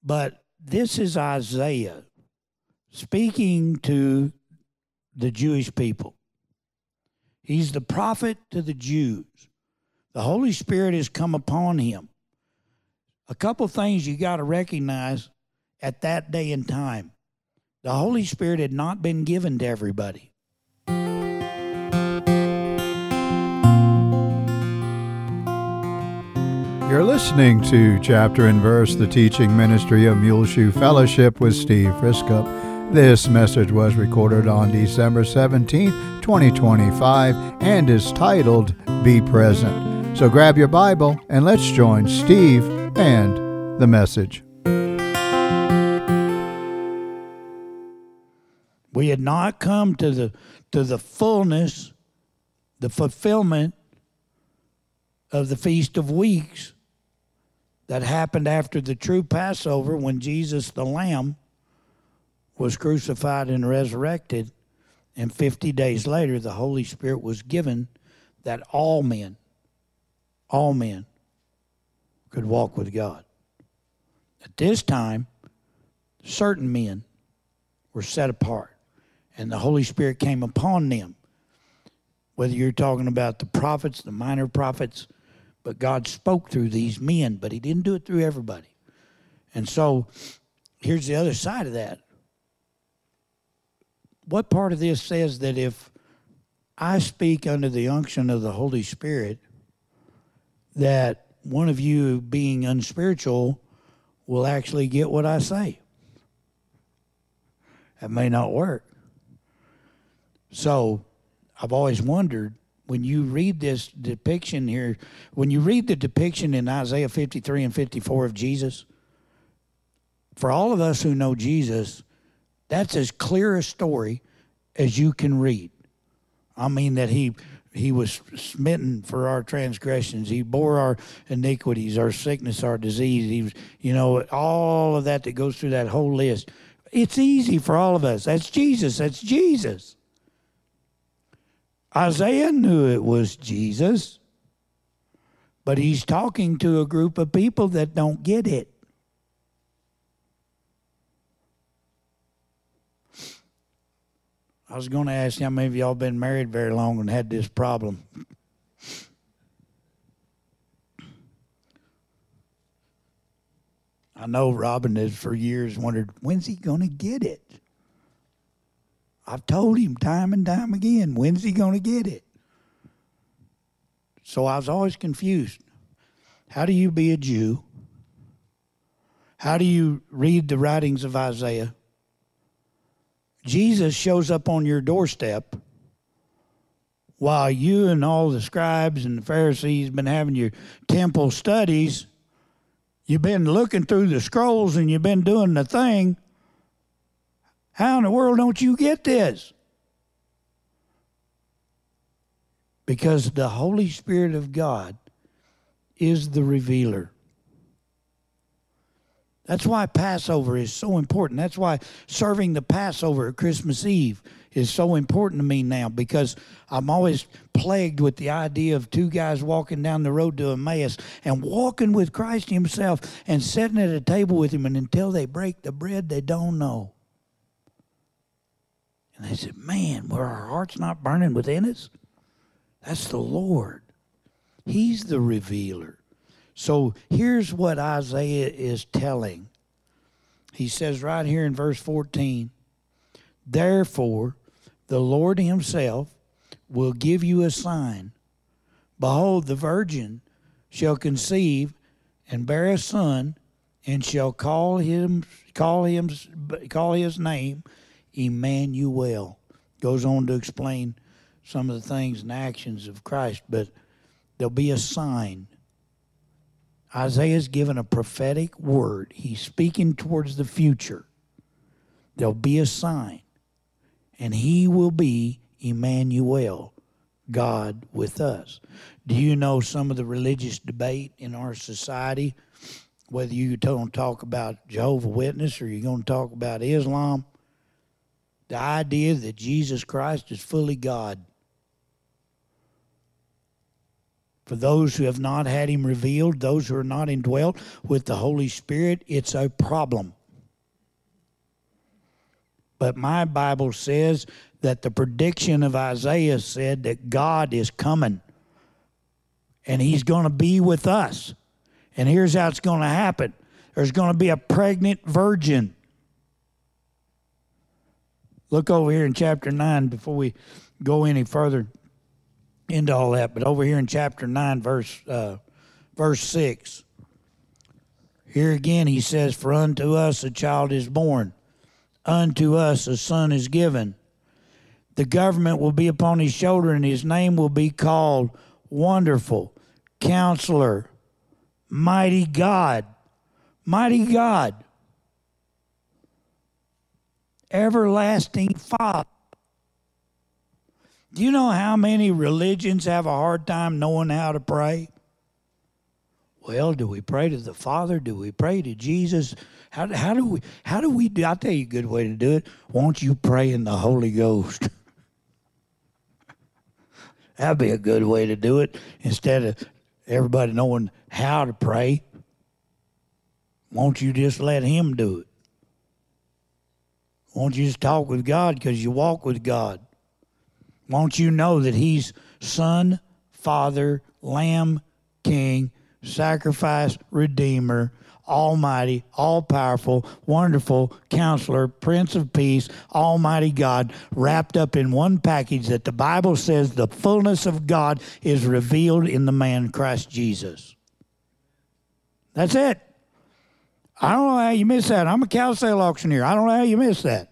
But this is Isaiah speaking to the Jewish people. He's the prophet to the Jews. The Holy Spirit has come upon him. A couple things you got to recognize at that day and time. The Holy Spirit had not been given to everybody. You're listening to Chapter and Verse, the teaching ministry of Muleshoe Fellowship with Steve Friskup. This message was recorded on December 17th, 2025, and is titled, Be Present. So grab your Bible and let's join Steve and the message. We had not come to the fullness, the fulfillment of the Feast of Weeks that happened after the true Passover when Jesus the Lamb was crucified and resurrected, and 50 days later the Holy Spirit was given that all men could walk with God. At this time, certain men were set apart, and the Holy Spirit came upon them. Whether you're talking about the prophets, the minor prophets, but God spoke through these men, but he didn't do it through everybody. And so here's the other side of that. What part of this says that if I speak under the unction of the Holy Spirit, that one of you being unspiritual will actually get what I say? That may not work. So I've always wondered, when you read this depiction here, when you read the depiction in Isaiah 53 and 54 of Jesus, for all of us who know Jesus, that's as clear a story as you can read. I mean that he was smitten for our transgressions. He bore our iniquities, our sickness, our disease. He was, all of that goes through that whole list. It's easy for all of us. That's Jesus. That's Jesus. Isaiah knew it was Jesus, but he's talking to a group of people that don't get it. I was going to ask you how many of y'all been married very long and had this problem. I know Robin has for years wondered, when's he going to get it? I've told him time and time again, when's he going to get it? So I was always confused. How do you be a Jew? How do you read the writings of Isaiah? Jesus shows up on your doorstep while you and all the scribes and the Pharisees been having your temple studies. You've been looking through the scrolls and you've been doing the thing. How in the world don't you get this? Because the Holy Spirit of God is the revealer. That's why Passover is so important. That's why serving the Passover at Christmas Eve is so important to me now, because I'm always plagued with the idea of two guys walking down the road to Emmaus and walking with Christ himself and sitting at a table with him, and until they break the bread, they don't know. And they said, man, were our hearts not burning within us? That's the Lord. He's the revealer. So here's what Isaiah is telling. He says right here in verse 14, therefore the Lord himself will give you a sign. Behold, the virgin shall conceive and bear a son, and shall call his name Emmanuel. Goes on to explain some of the things and actions of Christ, but there'll be a sign. Isaiah's given a prophetic word. He's speaking towards the future. There'll be a sign, and he will be Emmanuel, God with us. Do you know some of the religious debate in our society, whether you're going to talk about Jehovah's Witness or you're going to talk about Islam? The idea that Jesus Christ is fully God. For those who have not had him revealed, those who are not indwelt with the Holy Spirit, it's a problem. But my Bible says that the prediction of Isaiah said that God is coming. And he's going to be with us. And here's how it's going to happen. There's going to be a pregnant virgin. Look over here in chapter 9 before we go any further into all that. But over here in chapter 9, verse 6. Here again he says, For unto us a child is born. Unto us a son is given. The government will be upon his shoulder, and his name will be called Wonderful, Counselor, Mighty God. Mighty God. Everlasting Father. Do you know how many religions have a hard time knowing how to pray? Well, do we pray to the Father? Do we pray to Jesus? How do we do? I'll tell you a good way to do it. Won't you pray in the Holy Ghost? That'd be a good way to do it. Instead of everybody knowing how to pray, won't you just let him do it? Won't you just talk with God because you walk with God? Won't you know that he's Son, Father, Lamb, King, Sacrifice, Redeemer, Almighty, All-Powerful, Wonderful, Counselor, Prince of Peace, Almighty God, wrapped up in one package that the Bible says the fullness of God is revealed in the man Christ Jesus. That's it. I don't know how you miss that. I'm a cow sale auctioneer. I don't know how you miss that.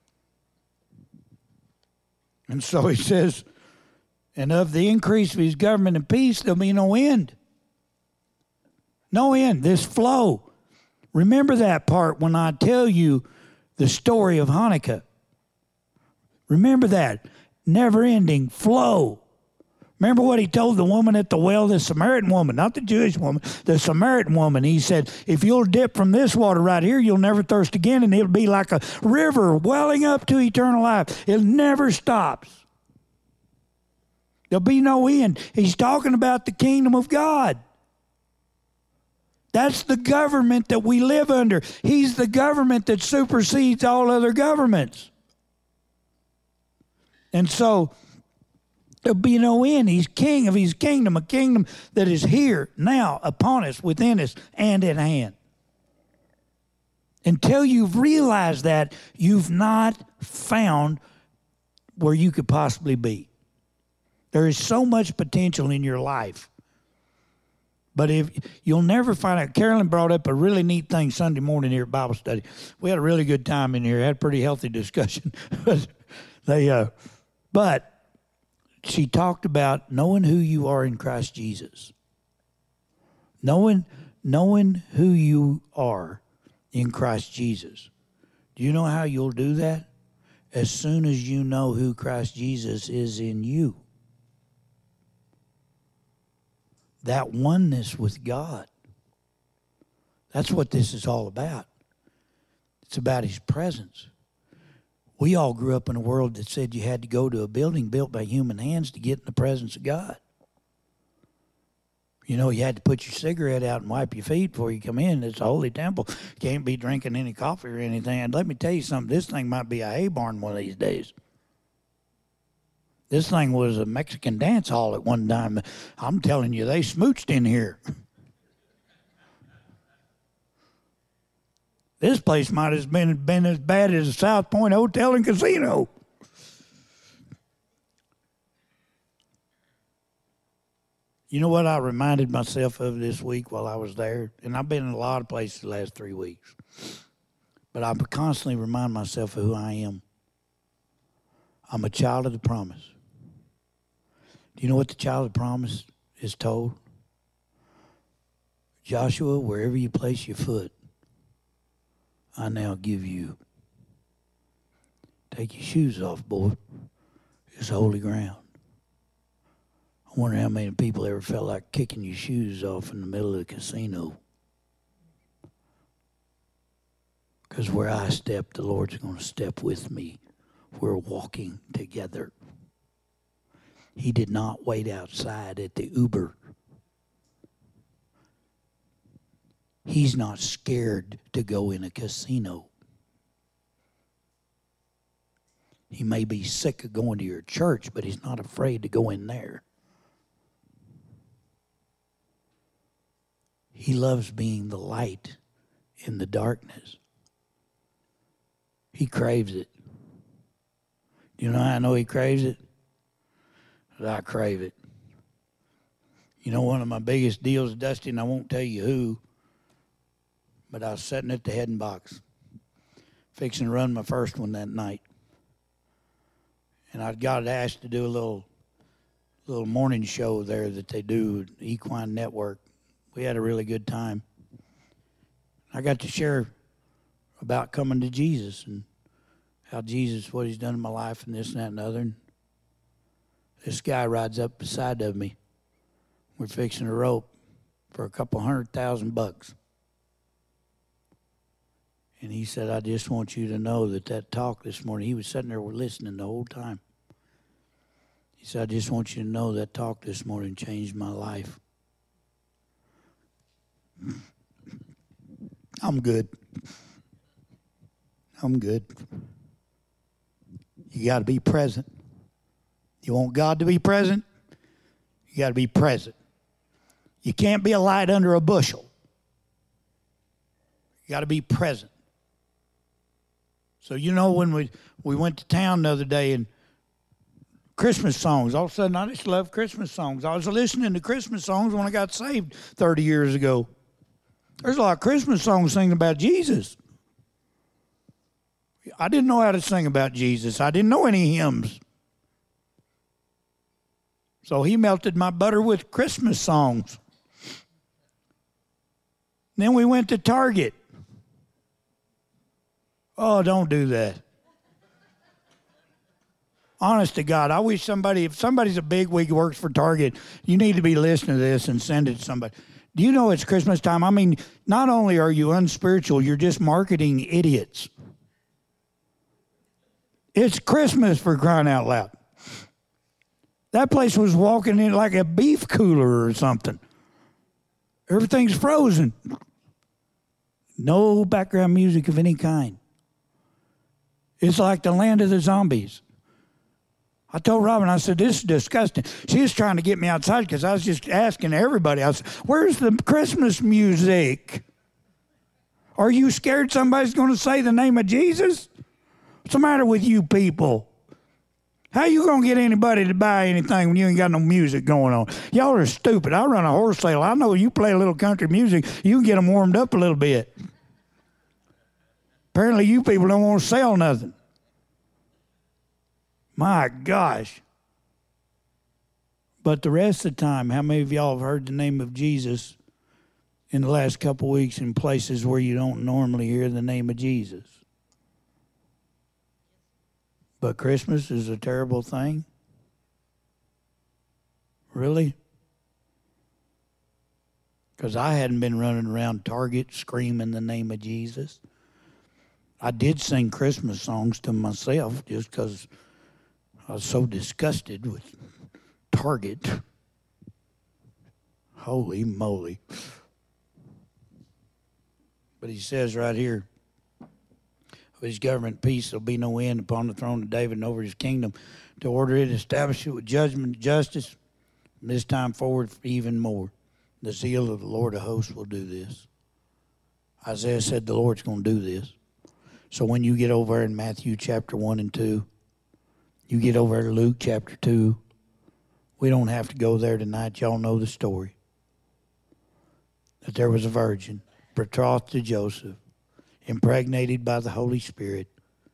And so he says, and of the increase of his government and peace, there'll be no end. No end. This flow. Remember that part when I tell you the story of Hanukkah. Remember that. Never-ending flow. Remember what he told the woman at the well, the Samaritan woman, not the Jewish woman, the Samaritan woman. He said, if you'll dip from this water right here, you'll never thirst again, and it'll be like a river welling up to eternal life. It never stops. There'll be no end. He's talking about the kingdom of God. That's the government that we live under. He's the government that supersedes all other governments. And so there'll be no end. He's king of his kingdom, a kingdom that is here, now, upon us, within us, and at hand. Until you've realized that, you've not found where you could possibly be. There is so much potential in your life. But if you'll never find out, Carolyn brought up a really neat thing Sunday morning here at Bible study. We had a really good time in here. Had a pretty healthy discussion. But she talked about knowing who you are in Christ Jesus. Knowing who you are in Christ Jesus. Do you know how you'll do that? As soon as you know who Christ Jesus is in you. That oneness with God. That's what this is all about. It's about his presence. We all grew up in a world that said you had to go to a building built by human hands to get in the presence of God. You know, you had to put your cigarette out and wipe your feet before you come in. It's a holy temple. You can't be drinking any coffee or anything. And let me tell you something, this thing might be a hay barn one of these days. This thing was a Mexican dance hall at one time. I'm telling you, they smooched in here. This place might have been as bad as the South Point Hotel and Casino. You know what I reminded myself of this week while I was there? And I've been in a lot of places the last 3 weeks. But I constantly remind myself of who I am. I'm a child of the promise. Do you know what the child of the promise is told? Joshua, wherever you place your foot, I now give you. Take your shoes off, boy. It's holy ground. I wonder how many people ever felt like kicking your shoes off in the middle of the casino. Because where I step, the Lord's going to step with me. We're walking together. He did not wait outside at the Uber He's not scared to go in a casino. He may be sick of going to your church, but he's not afraid to go in there. He loves being the light in the darkness. He craves it. You know how I know he craves it? I crave it. You know, one of my biggest deals, Dusty, and I won't tell you who, but I was sitting at the heading box, fixing to run my first one that night. And I got asked to do a little morning show there that they do, Equine Network. We had a really good time. I got to share about coming to Jesus and how Jesus, what he's done in my life and this and that and other. And this guy rides up beside of me. We're fixing a rope for $200,000. And he said, I just want you to know that talk this morning, he was sitting there listening the whole time. He said, I just want you to know that talk this morning changed my life. I'm good. I'm good. You got to be present. You want God to be present? You got to be present. You can't be a light under a bushel. You got to be present. So, you know, when we went to town the other day and Christmas songs, all of a sudden I just love Christmas songs. I was listening to Christmas songs when I got saved 30 years ago. There's a lot of Christmas songs singing about Jesus. I didn't know how to sing about Jesus. I didn't know any hymns. So he melted my butter with Christmas songs. Then we went to Target. Oh, don't do that. Honest to God, I wish if somebody's a bigwig who works for Target, you need to be listening to this and send it to somebody. Do you know it's Christmas time? I mean, not only are you unspiritual, you're just marketing idiots. It's Christmas, for crying out loud. That place was walking in like a beef cooler or something. Everything's frozen. No background music of any kind. It's like the land of the zombies. I told Robin, I said, this is disgusting. She was trying to get me outside because I was just asking everybody. I said, where's the Christmas music? Are you scared somebody's going to say the name of Jesus? What's the matter with you people? How you going to get anybody to buy anything when you ain't got no music going on? Y'all are stupid. I run a horse sale. I know you play a little country music, you can get them warmed up a little bit. Apparently you people don't want to sell nothing. My gosh. But the rest of the time, how many of y'all have heard the name of Jesus in the last couple of weeks in places where you don't normally hear the name of Jesus? But Christmas is a terrible thing? Really? Because I hadn't been running around Target screaming the name of Jesus. I did sing Christmas songs to myself just because I was so disgusted with Target. Holy moly. But he says right here, of his government peace, there'll be no end upon the throne of David and over his kingdom, to order it, establish it with judgment and justice, from this time forward even more. The zeal of the Lord of hosts will do this. Isaiah said the Lord's going to do this. So when you get over in Matthew chapter 1 and 2, you get over to Luke chapter 2, we don't have to go there tonight. Y'all know the story. That there was a virgin betrothed to Joseph, impregnated by the Holy Spirit,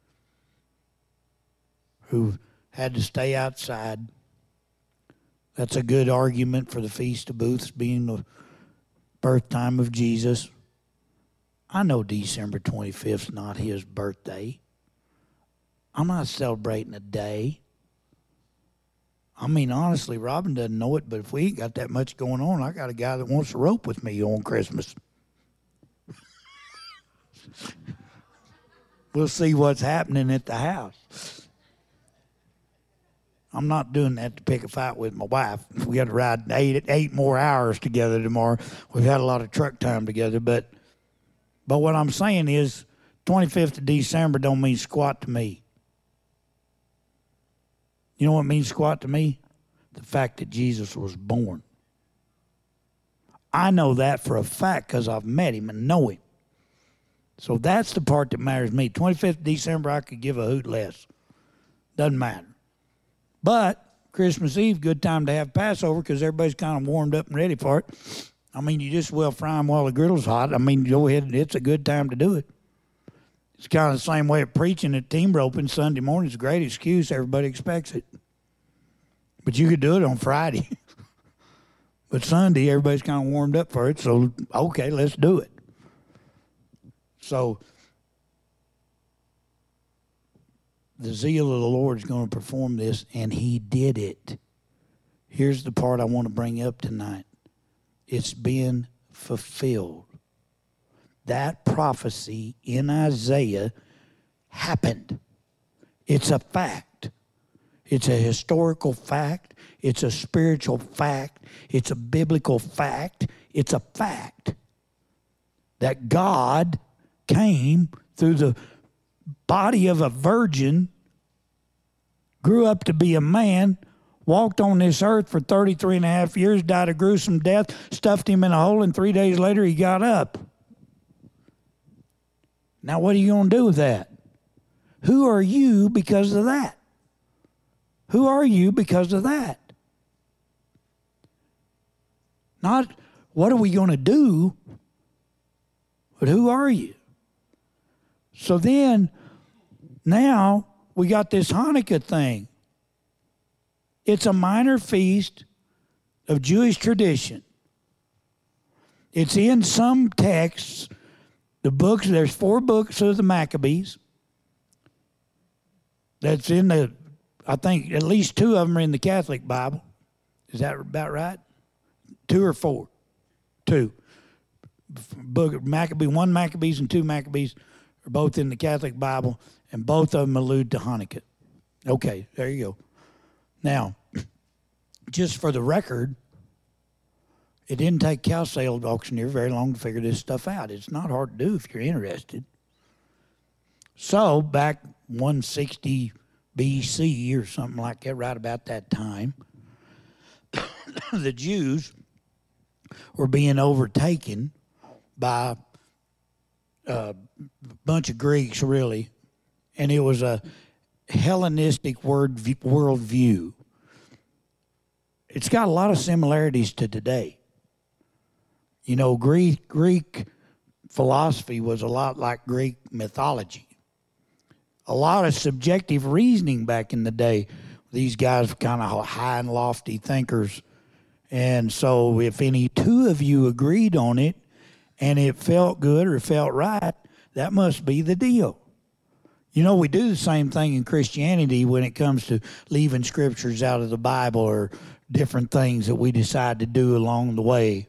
who had to stay outside. That's a good argument for the Feast of Booths being the birth time of Jesus. I know December 25th is not his birthday. I'm not celebrating a day. I mean, honestly, Robin doesn't know it, but if we ain't got that much going on, I got a guy that wants to rope with me on Christmas. We'll see what's happening at the house. I'm not doing that to pick a fight with my wife. We got to ride eight more hours together tomorrow. We've had a lot of truck time together, but But what I'm saying is 25th of December don't mean squat to me. You know what means squat to me? The fact that Jesus was born. I know that for a fact because I've met him and know him. So that's the part that matters to me. 25th of December, I could give a hoot less. Doesn't matter. But Christmas Eve, good time to have Passover because everybody's kind of warmed up and ready for it. I mean, you just well fry them while the griddle's hot. I mean, go ahead. It's a good time to do it. It's kind of the same way of preaching at team roping. Sunday morning's a great excuse. Everybody expects it. But you could do it on Friday. But Sunday, everybody's kind of warmed up for it. So, okay, let's do it. So, the zeal of the Lord is going to perform this, and he did it. Here's the part I want to bring up tonight. It's been fulfilled. That prophecy in Isaiah happened. It's a fact. It's a historical fact. It's a spiritual fact. It's a biblical fact. It's a fact that God came through the body of a virgin, grew up to be a man, walked on this earth for 33 and a half years, died a gruesome death, stuffed him in a hole, and 3 days later he got up. Now what are you going to do with that? Who are you because of that? Who are you because of that? Not what are we going to do, but who are you? So then, now we got this Hanukkah thing. It's a minor feast of Jewish tradition. It's in some texts. The books, there's 4 books of the Maccabees. That's in the, I think at least 2 of them are in the Catholic Bible. Is that about right? 2 or 4? 2. Book of Maccabee, 1 Maccabees and 2 Maccabees are both in the Catholic Bible, and both of them allude to Hanukkah. Okay, there you go. Now, just for the record, it didn't take Cow Sale Auctioneer very long to figure this stuff out. It's not hard to do if you're interested. So, back 160 BC or something like that, right about that time, the Jews were being overtaken by a bunch of Greeks, really, and it was a Hellenistic worldview. It's got a lot of similarities to today. You know, Greek philosophy was a lot like Greek mythology. A lot of subjective reasoning back in the day. These guys were kind of high and lofty thinkers. And so if any 2 of you agreed on it and it felt good or felt right, that must be the deal. You know, we do the same thing in Christianity when it comes to leaving scriptures out of the Bible or different things that we decide to do along the way.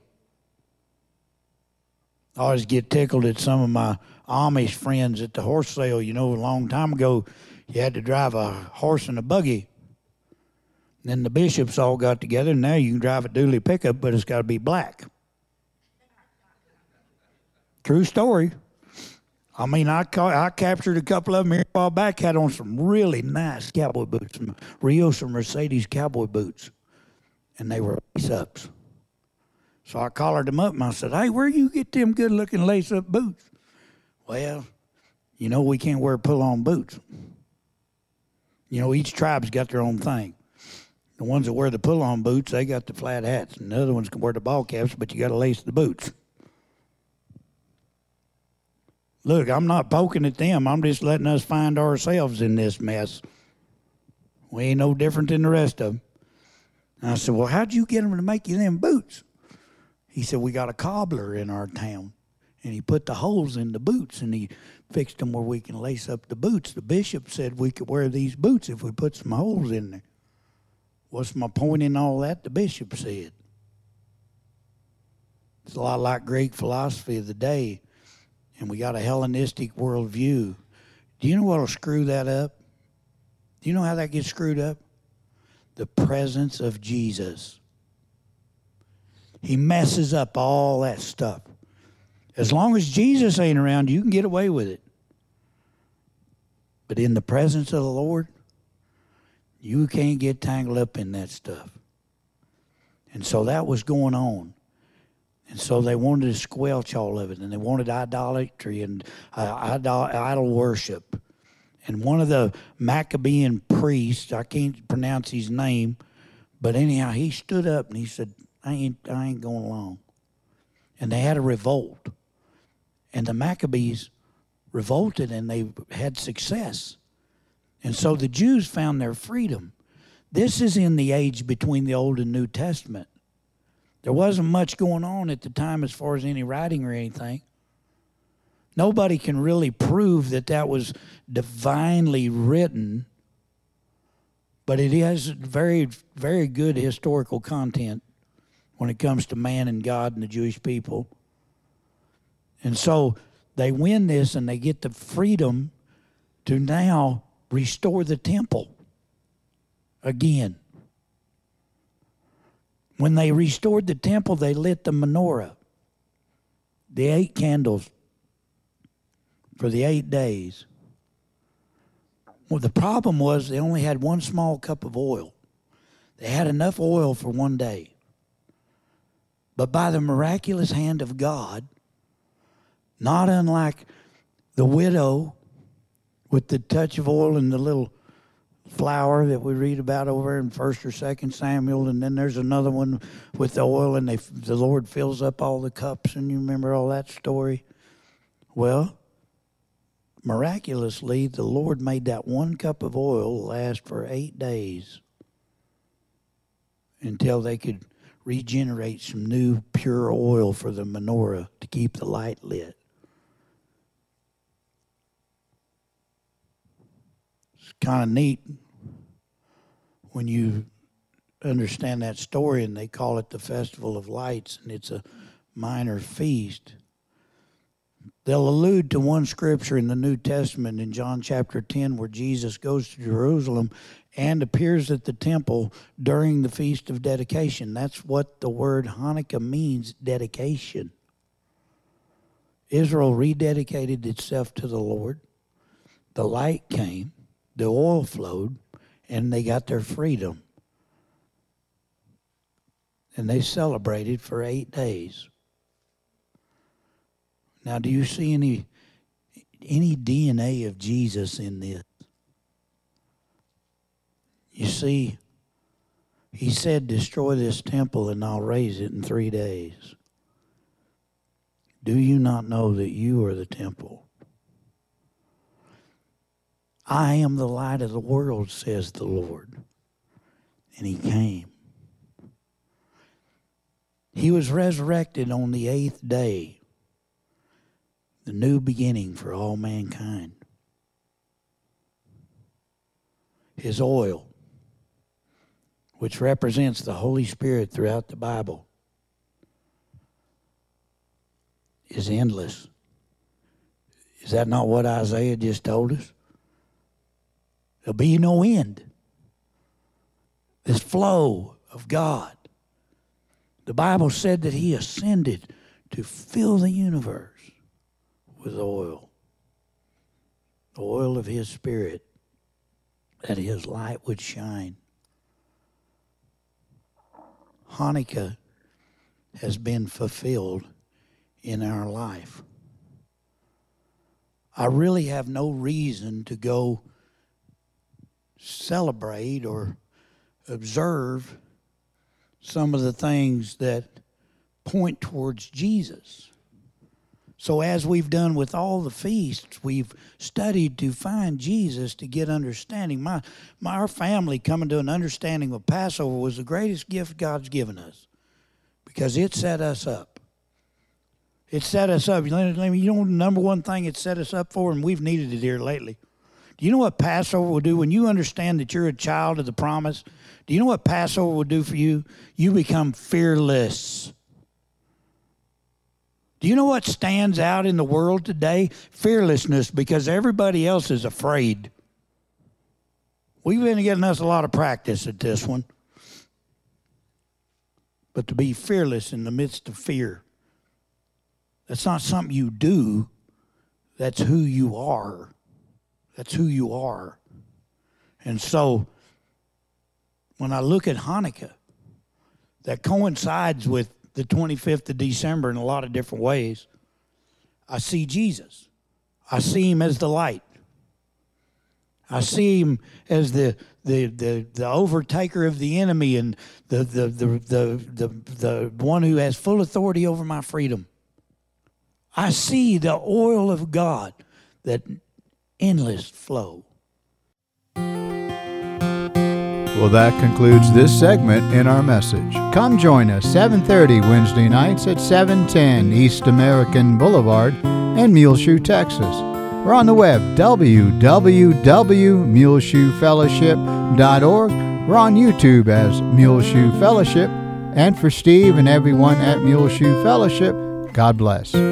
I always get tickled at some of my Amish friends at the horse sale. You know, a long time ago, you had to drive a horse and a buggy. Then the bishops all got together, and now you can drive a dually pickup, but it's got to be black. True story. I mean, I captured a couple of them here a while back, had on some really nice cowboy boots, some Rios or Mercedes cowboy boots, and they were lace-ups. So I collared them up, and I said, hey, where you get them good-looking lace-up boots? Well, you know, we can't wear pull-on boots. You know, each tribe's got their own thing. The ones that wear the pull-on boots, they got the flat hats, and the other ones can wear the ball caps, but you got to lace the boots. Look, I'm not poking at them. I'm just letting us find ourselves in this mess. We ain't no different than the rest of them. And I said, well, how'd you get them to make you them boots? He said, we got a cobbler in our town, and he put the holes in the boots, and he fixed them where we can lace up the boots. The bishop said we could wear these boots if we put some holes in there. What's my point in all that? The bishop said. It's a lot like Greek philosophy of the day, and we got a Hellenistic worldview. Do you know what will screw that up? Do you know how that gets screwed up? The presence of Jesus. He messes up all that stuff. As long as Jesus ain't around, you can get away with it. But in the presence of the Lord, you can't get tangled up in that stuff. And so that was going on. And so they wanted to squelch all of it, and they wanted idolatry and idol worship. And one of the Maccabean priests, I can't pronounce his name, but anyhow, he stood up and he said, I ain't going along. And they had a revolt. And the Maccabees revolted, and they had success. And so the Jews found their freedom. This is in the age between the Old and New Testament. There wasn't much going on at the time as far as any writing or anything. Nobody can really prove that that was divinely written, but it has very, very good historical content when it comes to man and God and the Jewish people. And so they win this, and they get the freedom to now restore the temple again. When they restored the temple, they lit the menorah, the 8 candles for the 8 days. Well, the problem was they only had 1 small cup of oil. They had enough oil for 1 day. But by the miraculous hand of God, not unlike the widow with the touch of oil and the little flower that we read about over in 1st or 2nd Samuel, and then there's another one with the oil, and the Lord fills up all the cups, and you remember all that story? Well, miraculously, the Lord made that 1 cup of oil last for 8 days until they could regenerate some new pure oil for the menorah to keep the light lit. It's kind of neat when you understand that story, and they call it the Festival of Lights, and it's a minor feast. They'll allude to one scripture in the New Testament in John chapter 10 where Jesus goes to Jerusalem and appears at the temple during the Feast of Dedication. That's what the word Hanukkah means, dedication. Israel rededicated itself to the Lord. The light came, the oil flowed, and they got their freedom. And they celebrated for 8 days. Now, do you see any DNA of Jesus in this? You see, he said, destroy this temple and I'll raise it in 3 days. Do you not know that you are the temple? I am the light of the world, says the Lord. And he came. He was resurrected on the 8th day. The new beginning for all mankind. His oil, which represents the Holy Spirit throughout the Bible, is endless. Is that not what Isaiah just told us? There'll be no end. This flow of God. The Bible said that he ascended to fill the universe with oil. The oil of his Spirit, that his light would shine. Hanukkah has been fulfilled in our life. I really have no reason to go celebrate or observe some of the things that point towards Jesus. So as we've done with all the feasts, we've studied to find Jesus to get understanding. Our family coming to an understanding of Passover was the greatest gift God's given us because it set us up. It set us up. You know the number one thing it set us up for, and we've needed it here lately. Do you know what Passover will do when you understand that you're a child of the promise? Do you know what Passover will do for you? You become fearless. Do you know what stands out in the world today? Fearlessness, because everybody else is afraid. We've been getting us a lot of practice at this one. But to be fearless in the midst of fear, That's not something you do. That's who you are. That's who you are. And so, when I look at Hanukkah, that coincides with the 25th of December in a lot of different ways. I see Jesus. I see him as the light. I see him as the overtaker of the enemy and the one who has full authority over my freedom. I see the oil of God, that endless flow. Well, that concludes this segment in our message. Come join us 7:30 Wednesday nights at 710 East American Boulevard in Muleshoe, Texas. We're on the web, www.muleshoefellowship.org. We're on YouTube as Muleshoe Fellowship. And for Steve and everyone at Muleshoe Fellowship, God bless.